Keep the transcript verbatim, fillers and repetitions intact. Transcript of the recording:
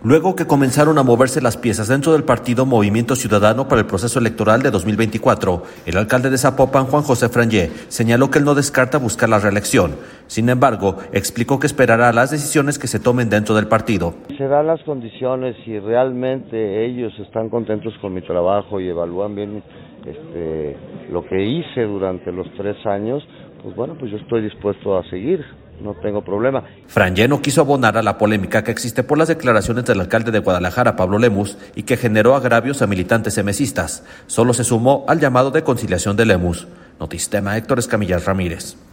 luego que comenzaron a moverse las piezas dentro del partido Movimiento Ciudadano para el proceso electoral de dos mil veinticuatro. El alcalde de Zapopan, Juan José Frangé, señaló que él no descarta buscar la reelección. Sin embargo, explicó que esperará las decisiones que se tomen dentro del partido. Se dan las condiciones y realmente ellos están contentos con mi trabajo y evalúan bien este, lo que hice durante los tres años, pues bueno, pues yo estoy dispuesto a seguir. No tengo problema. Frangé no quiso abonar a la polémica que existe por las declaraciones del alcalde de Guadalajara, Pablo Lemus, y que generó agravios a militantes emesistas. Solo se sumó al llamado de conciliación de Lemus. Notistema, Héctor Escamillas Ramírez.